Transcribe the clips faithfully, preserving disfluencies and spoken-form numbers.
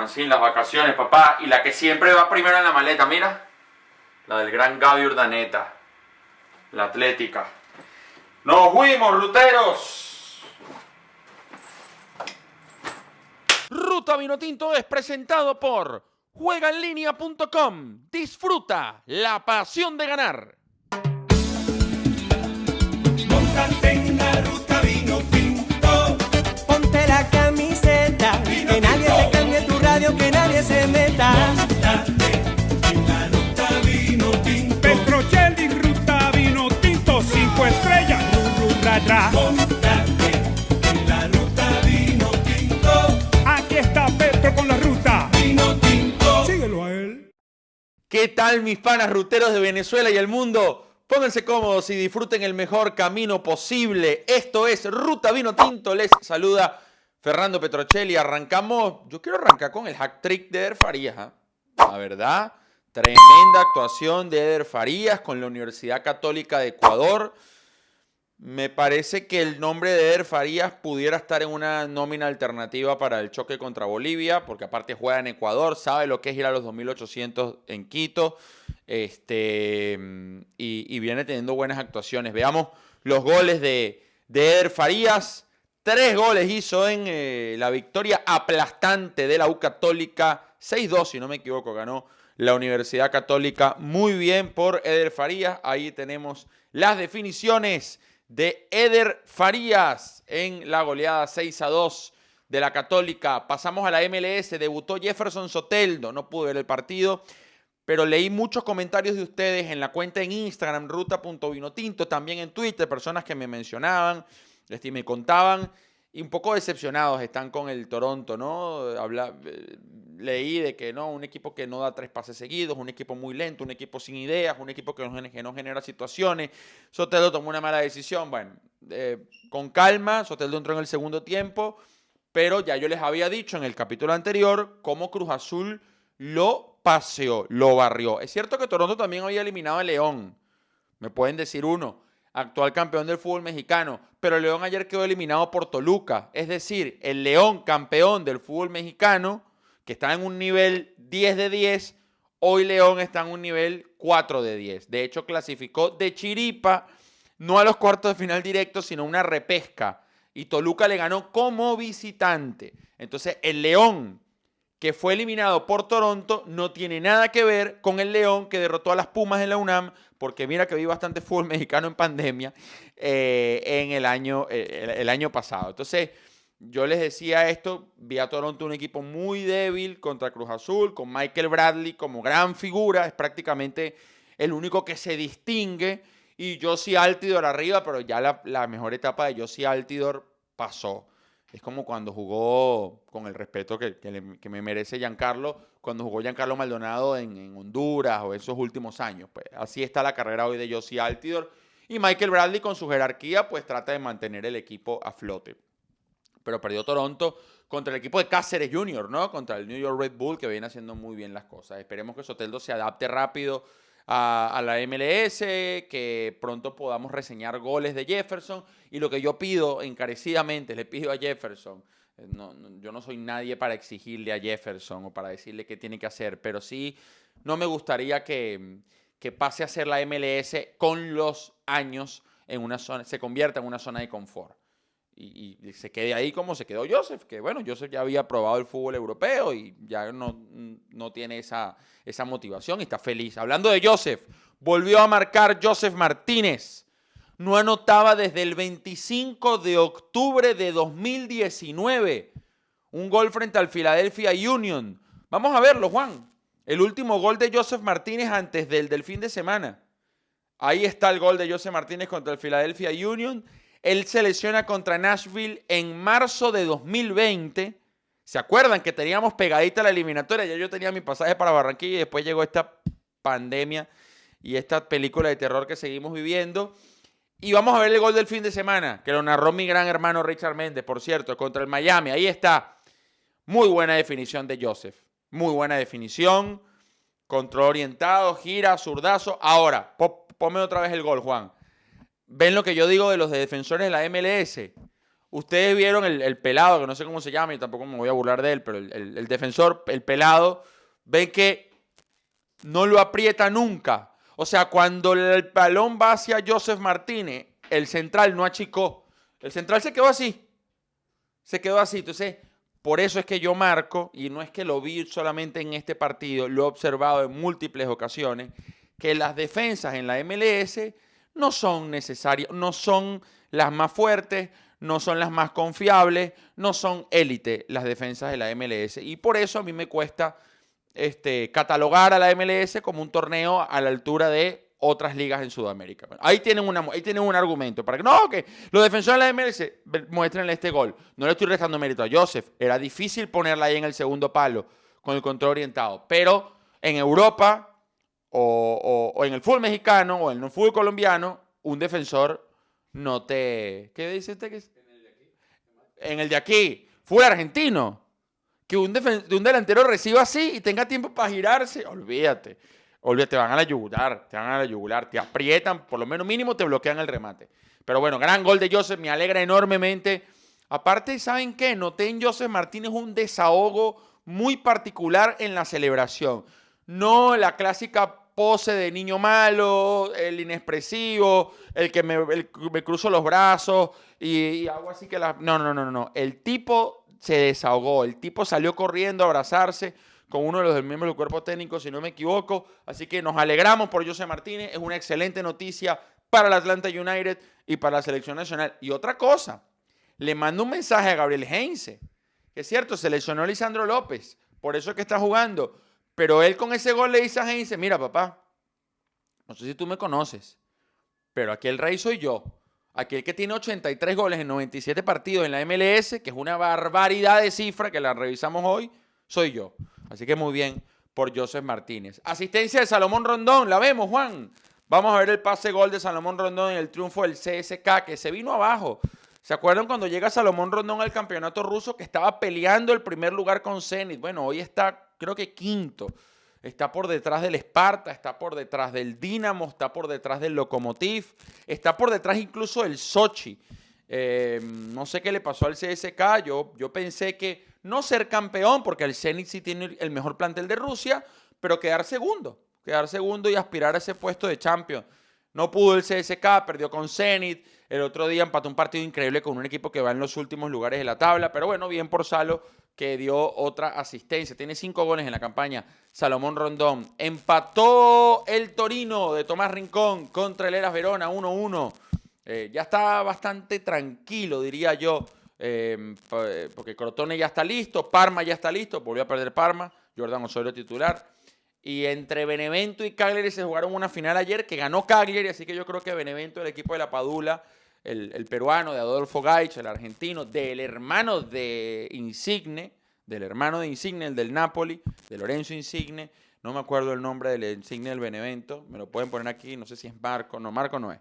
Juancín, las vacaciones, papá. Y la que siempre va primero en la maleta, mira. La del gran Gaby Urdaneta. La atlética. ¡Nos fuimos, ruteros! Ruta Vinotinto es presentado por juega en línea punto com. Disfruta la pasión de ganar. Móntate en la ruta Vinotinto. Ponte la camiseta, Vino que nadie tinto. te cambie tu radio, que nadie se meta. Móntate en la ruta Vinotinto. Petrocelli, ruta Vinotinto. Cinco estrellas, ru, ru, ra, ra. Móntate en la ruta Vinotinto. Aquí está Petro con la ruta Vinotinto. Síguelo a él. ¿Qué tal, mis panas ruteros de Venezuela y el mundo? Pónganse cómodos y disfruten el mejor camino posible. Esto es Ruta Vinotinto. Les saluda Fernando Petrocelli. Arrancamos. Yo quiero arrancar con el hack trick de Eder Farías. ¿eh? La verdad, tremenda actuación de Eder Farías con la Universidad Católica de Ecuador. Me parece que el nombre de Eder Farías pudiera estar en una nómina alternativa para el choque contra Bolivia, porque aparte juega en Ecuador, sabe lo que es ir a los dos mil ochocientos en Quito, este, y, y viene teniendo buenas actuaciones. Veamos los goles de, de Eder Farías. Tres goles hizo en eh, la victoria aplastante de la U Católica. seis dos, si no me equivoco, ganó la Universidad Católica. Muy bien por Eder Farías. Ahí tenemos las definiciones de Eder Farías en la goleada seis a dos de la Católica. Pasamos a la M L S, debutó Jefferson Soteldo, no pude ver el partido, pero leí muchos comentarios de ustedes en la cuenta en Instagram, ruta punto vinotinto, también en Twitter, personas que me mencionaban, este, me contaban, y un poco decepcionados están con el Toronto, ¿no? Habla, eh, leí de que no, un equipo que no da tres pases seguidos, un equipo muy lento, un equipo sin ideas, un equipo que no, que no genera situaciones. Soteldo tomó una mala decisión. Bueno, eh, con calma, Soteldo entró en el segundo tiempo, pero ya yo les había dicho en el capítulo anterior cómo Cruz Azul lo paseó, lo barrió. Es cierto que Toronto también había eliminado a León, me pueden decir uno, actual campeón del fútbol mexicano, pero el León ayer quedó eliminado por Toluca. Es decir, el León campeón del fútbol mexicano, que está en un nivel diez de diez, hoy León está en un nivel cuatro de diez. De hecho, clasificó de chiripa, no a los cuartos de final directos, sino una repesca. Y Toluca le ganó como visitante. Entonces, el León, que fue eliminado por Toronto, no tiene nada que ver con el León que derrotó a las Pumas en la UNAM, porque mira que vi bastante fútbol mexicano en pandemia eh, en el año, eh, el, el año pasado. Entonces, yo les decía esto, vi a Toronto un equipo muy débil contra Cruz Azul, con Michael Bradley como gran figura, es prácticamente el único que se distingue, y Jozy Altidore arriba, pero ya la, la mejor etapa de Jozy Altidore pasó. Es como cuando jugó, con el respeto que, que, le, que me merece Giancarlo, cuando jugó Giancarlo Maldonado en, en Honduras o esos últimos años. Pues así está la carrera hoy de Jozy Altidore, y Michael Bradley con su jerarquía pues trata de mantener el equipo a flote. Pero perdió Toronto contra el equipo de Cáceres junior, ¿no? Contra el New York Red Bull, que viene haciendo muy bien las cosas. Esperemos que Soteldo se adapte rápido a, a la M L S, que pronto podamos reseñar goles de Jefferson. Y lo que yo pido encarecidamente, le pido a Jefferson, no, no, yo no soy nadie para exigirle a Jefferson o para decirle qué tiene que hacer, pero sí no me gustaría que, que pase a ser la M L S con los años en una zona, se convierta en una zona de confort. Y, y se quede ahí como se quedó Joseph, que bueno, Joseph ya había probado el fútbol europeo y ya no, no tiene esa, esa motivación y está feliz. Hablando de Joseph, volvió a marcar Joseph Martínez. No anotaba desde el veinticinco de octubre de dos mil diecinueve. Un gol frente al Philadelphia Union. Vamos a verlo, Juan. El último gol de Joseph Martínez antes del, del fin de semana. Ahí está el gol de Joseph Martínez contra el Philadelphia Union. Él se lesiona contra Nashville en marzo de dos mil veinte. ¿Se acuerdan que teníamos pegadita la eliminatoria? Ya yo tenía mi pasaje para Barranquilla y después llegó esta pandemia y esta película de terror que seguimos viviendo. Y vamos a ver el gol del fin de semana, que lo narró mi gran hermano Richard Méndez, por cierto, contra el Miami. Ahí está. Muy buena definición de Joseph. Muy buena definición. Control orientado, gira, zurdazo. Ahora, ponme otra vez el gol, Juan. ¿Ven lo que yo digo de los defensores de la M L S? Ustedes vieron el, el pelado, que no sé cómo se llama y tampoco me voy a burlar de él, pero el, el, el defensor, el pelado, ven que no lo aprieta nunca. O sea, cuando el balón va hacia Joseph Martínez, el central no achicó. El central se quedó así. Se quedó así. Entonces, por eso es que yo marco, y no es que lo vi solamente en este partido, lo he observado en múltiples ocasiones, que las defensas en la M L S no son necesarias, no son las más fuertes, no son las más confiables, no son élite las defensas de la M L S. Y por eso a mí me cuesta este, catalogar a la M L S como un torneo a la altura de otras ligas en Sudamérica. Bueno, ahí, tienen una, ahí tienen un argumento para que no, que los defensores de la M L S muéstrenle este gol. No le estoy restando mérito a Joseph. Era difícil ponerla ahí en el segundo palo con el control orientado. Pero en Europa o, o, o en el fútbol mexicano o en el fútbol colombiano, un defensor no te... ¿Qué dice usted que es? En el de aquí. En el de aquí. Fútbol argentino. Que un, defen- un delantero reciba así y tenga tiempo para girarse. Olvídate. Olvídate, te van a la yugular, te van a la yugular, te aprietan, por lo menos mínimo te bloquean el remate. Pero bueno, gran gol de Joseph, me alegra enormemente. Aparte, ¿saben qué? Noté en Joseph Martínez un desahogo muy particular en la celebración. No la clásica pose de niño malo, el inexpresivo, el que me, el, me cruzo los brazos y, y hago así que la... No, no, no, no. El tipo se desahogó, el tipo salió corriendo a abrazarse con uno de los miembros del cuerpo técnico, si no me equivoco. Así que nos alegramos por Joseph Martínez. Es una excelente noticia para el Atlanta United y para la selección nacional. Y otra cosa, le mando un mensaje a Gabriel Heinze, que es cierto, se lesionó a Lisandro López, por eso es que está jugando. Pero él con ese gol le dice a Heinze, mira papá, no sé si tú me conoces, pero aquí el rey soy yo. Aquí el que tiene ochenta y tres goles en noventa y siete partidos en la M L S, que es una barbaridad de cifra que la revisamos hoy, soy yo. Así que muy bien por Joseph Martínez. Asistencia de Salomón Rondón. La vemos, Juan. Vamos a ver el pase gol de Salomón Rondón en el triunfo del C S K, que se vino abajo. ¿Se acuerdan cuando llega Salomón Rondón al campeonato ruso que estaba peleando el primer lugar con Zenit? Bueno, hoy está, creo que quinto. Está por detrás del Sparta, está por detrás del Dinamo, está por detrás del Lokomotiv, está por detrás incluso del Sochi. Eh, no sé qué le pasó al C S K. Yo, yo pensé que no ser campeón, porque el Zenit sí tiene el mejor plantel de Rusia, pero quedar segundo. Quedar segundo y aspirar a ese puesto de Champions. No pudo el C S K, perdió con Zenit. El otro día empató un partido increíble con un equipo que va en los últimos lugares de la tabla. Pero bueno, bien por Salo, que dio otra asistencia. Tiene cinco goles en la campaña, Salomón Rondón. Empató el Torino de Tomás Rincón contra el Hellas Verona, uno a uno. Eh, ya está bastante tranquilo, diría yo, eh, porque Crotone ya está listo, Parma ya está listo, volvió a perder Parma, Jordan Osorio titular. Y entre Benevento y Cagliari se jugaron una final ayer que ganó Cagliari, así que yo creo que Benevento, el equipo de la Padula, el, el peruano de Adolfo Gaich, el argentino, del hermano de Insigne, del hermano de Insigne, el del Napoli, de Lorenzo Insigne, no me acuerdo el nombre del Insigne del Benevento, me lo pueden poner aquí, no sé si es Marco, no, Marco no es.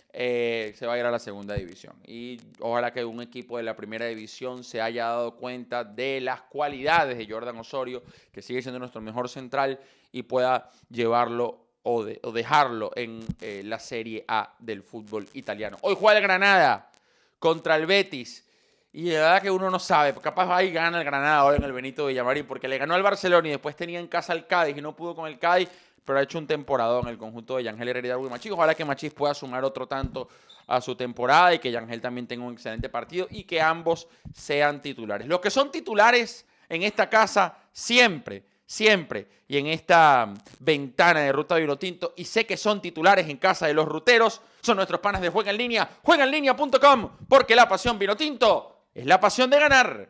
Eh, se va a ir a la segunda división y ojalá que un equipo de la primera división se haya dado cuenta de las cualidades de Jordan Osorio, que sigue siendo nuestro mejor central, y pueda llevarlo o, de, o dejarlo en eh, la Serie A del fútbol italiano. Hoy juega el Granada contra el Betis y la verdad que uno no sabe, capaz ahí gana el Granada ahora en el Benito Villamarín, porque le ganó al Barcelona y después tenía en casa al Cádiz y no pudo con el Cádiz, pero ha hecho un temporadón en el conjunto de Yangel Herrera y Machís. Ojalá que Machís pueda sumar otro tanto a su temporada y que Yangel también tenga un excelente partido y que ambos sean titulares. Los que son titulares en esta casa siempre, siempre, y en esta ventana de Ruta Vinotinto, y sé que son titulares en casa de los ruteros, son nuestros panas de Juega en Línea, juega en línea punto com, porque la pasión Vinotinto es la pasión de ganar.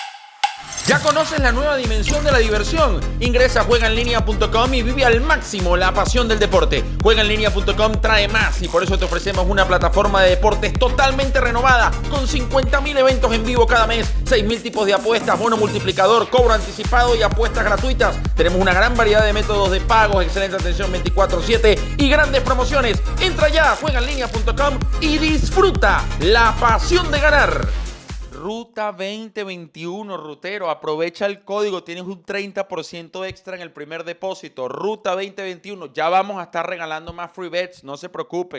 ¿Ya conoces la nueva dimensión de la diversión? Ingresa a juega en línea punto com y vive al máximo la pasión del deporte. juega en línea punto com trae más y por eso te ofrecemos una plataforma de deportes totalmente renovada con cincuenta mil eventos en vivo cada mes, seis mil tipos de apuestas, bono multiplicador, cobro anticipado y apuestas gratuitas. Tenemos una gran variedad de métodos de pagos, excelente atención veinticuatro siete y grandes promociones. Entra ya a juega en línea punto com y disfruta la pasión de ganar. Ruta veinte veintiuno, rutero, aprovecha el código, tienes un treinta por ciento extra en el primer depósito. Ruta veinte veintiuno, ya vamos a estar regalando más free bets, no se preocupen.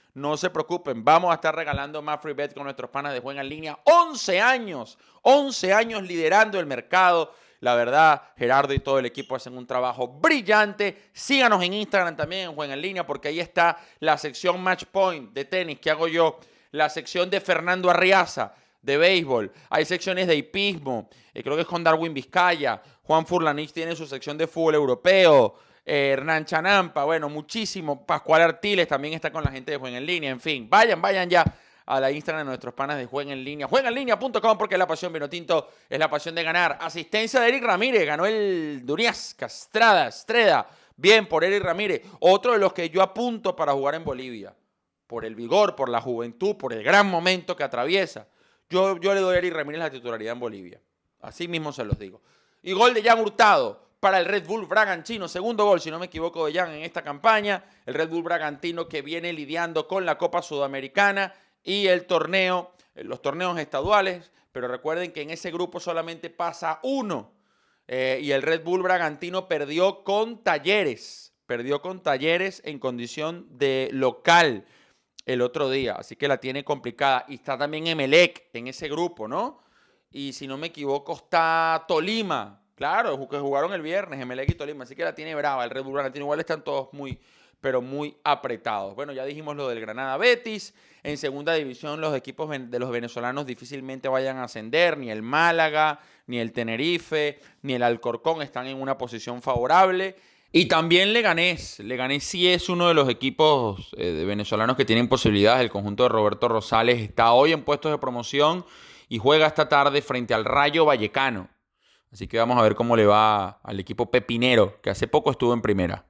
No se preocupen, vamos a estar regalando más free bet con nuestros panas de Juega en Línea. once años, once años liderando el mercado. La verdad, Gerardo y todo el equipo hacen un trabajo brillante. Síganos en Instagram también en Juega en Línea, porque ahí está la sección Match Point de tenis que hago yo, la sección de Fernando Arriaza de béisbol, hay secciones de hipismo, eh, creo que es con Darwin Vizcaya, Juan Furlanich tiene su sección de fútbol europeo, Eh, Hernán Chanampa, bueno, muchísimo. Pascual Artiles también está con la gente de Juega en Línea. En fin, vayan, vayan ya a la Instagram de nuestros panas de Juega en Línea. juega en línea punto com, porque la pasión Vinotinto es la pasión de ganar. Asistencia de Eric Ramírez, ganó el Durias Castrada, Estreda. Bien por Eric Ramírez. Otro de los que yo apunto para jugar en Bolivia. Por el vigor, por la juventud, por el gran momento que atraviesa. Yo, yo le doy a Eric Ramírez la titularidad en Bolivia. Así mismo se los digo. Y gol de Jan Hurtado para el Red Bull Bragantino, segundo gol, si no me equivoco, de Jan en esta campaña. El Red Bull Bragantino que viene lidiando con la Copa Sudamericana y el torneo, los torneos estaduales, pero recuerden que en ese grupo solamente pasa uno. Eh, y el Red Bull Bragantino perdió con Talleres, perdió con Talleres en condición de local el otro día, así que la tiene complicada. Y está también Emelec en ese grupo, ¿no? Y si no me equivoco está Tolima. Claro, que jugaron el viernes, Emelec y Tolima, así que la tiene brava. El Red Bull Bragantino igual están todos muy, pero muy apretados. Bueno, ya dijimos lo del Granada Betis. En segunda división los equipos de los venezolanos difícilmente vayan a ascender. Ni el Málaga, ni el Tenerife, ni el Alcorcón están en una posición favorable. Y también Leganés. Leganés sí es uno de los equipos eh, de venezolanos que tienen posibilidades. El conjunto de Roberto Rosales está hoy en puestos de promoción y juega esta tarde frente al Rayo Vallecano. Así que vamos a ver cómo le va al equipo pepinero, que hace poco estuvo en primera.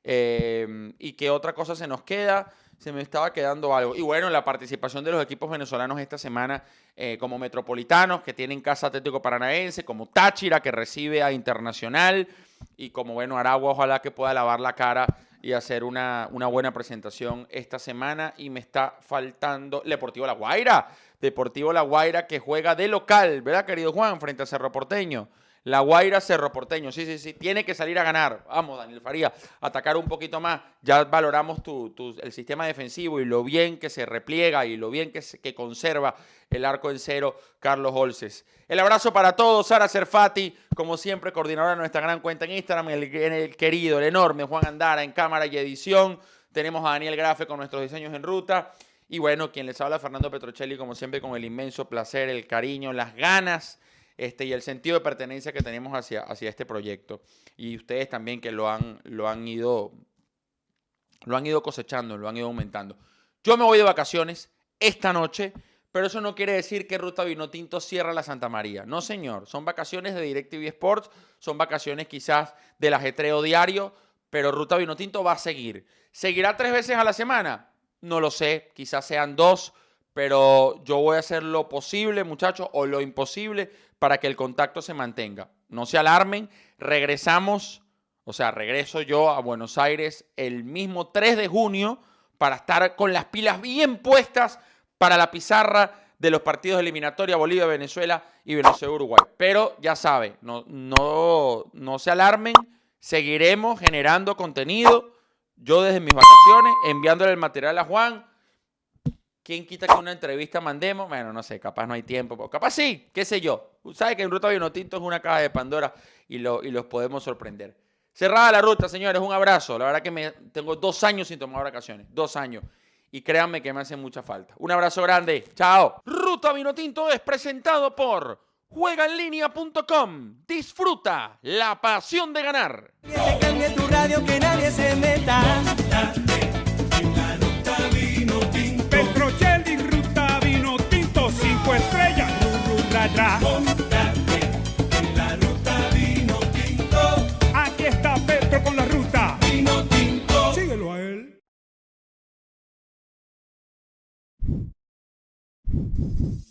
Eh, ¿Y qué otra cosa se nos queda? Se me estaba quedando algo. Y bueno, la participación de los equipos venezolanos esta semana, eh, como Metropolitanos, que tienen casa Atlético Paranaense, como Táchira, que recibe a Internacional, y como, bueno, Aragua, ojalá que pueda lavar la cara y hacer una, una buena presentación esta semana. Y me está faltando Deportivo La Guaira. Deportivo La Guaira que juega de local, ¿verdad, querido Juan? Frente a Cerro Porteño. La Guaira, Cerro Porteño, sí, sí, sí, tiene que salir a ganar. Vamos, Daniel Faría, atacar un poquito más. Ya valoramos tu, tu, el sistema defensivo y lo bien que se repliega y lo bien que, se, que conserva el arco en cero Carlos Holces. El abrazo para todos, Sara Cerfati, como siempre, coordinadora de nuestra gran cuenta en Instagram, el, el querido, el enorme Juan Andara en cámara y edición. Tenemos a Daniel Grafe con nuestros diseños en ruta. Y bueno, quien les habla, Fernando Petrocelli, como siempre, con el inmenso placer, el cariño, las ganas Este, y el sentido de pertenencia que tenemos hacia, hacia este proyecto. Y ustedes también que lo han, lo han ido lo han ido cosechando, lo han ido aumentando. Yo me voy de vacaciones esta noche, pero eso no quiere decir que Ruta Vinotinto cierra la Santa María. No, señor. Son vacaciones de DirecTV Sports, son vacaciones quizás del ajetreo diario, pero Ruta Vinotinto va a seguir. ¿Seguirá tres veces a la semana? No lo sé, quizás sean dos, pero yo voy a hacer lo posible, muchachos, o lo imposible para que el contacto se mantenga. No se alarmen, regresamos, o sea, regreso yo a Buenos Aires el mismo tres de junio para estar con las pilas bien puestas para la pizarra de los partidos de eliminatoria Bolivia, Venezuela y Venezuela, Uruguay. Pero ya saben, no, no, no se alarmen, seguiremos generando contenido. Yo desde mis vacaciones, enviándole el material a Juan. ¿Quién quita que una entrevista mandemos? Bueno, no sé, capaz no hay tiempo. Pero capaz sí, qué sé yo. Sabe que en Ruta Vinotinto es una caja de Pandora y, lo, y los podemos sorprender. Cerrada la ruta, señores. Un abrazo. La verdad que me, tengo dos años sin tomar vacaciones. Dos años. Y créanme que me hace mucha falta. Un abrazo grande. Chao. Ruta Vinotinto es presentado por juega en línea punto com. Disfruta la pasión de ganar. Que te cambie tu radio, que nadie se meta. Petrocelli, Ruta Vinotinto, cinco estrellas, ru, ru, ra, ra. Móntate en la Ruta Vinotinto. Aquí está Petro con la Ruta Vinotinto. Síguelo a él.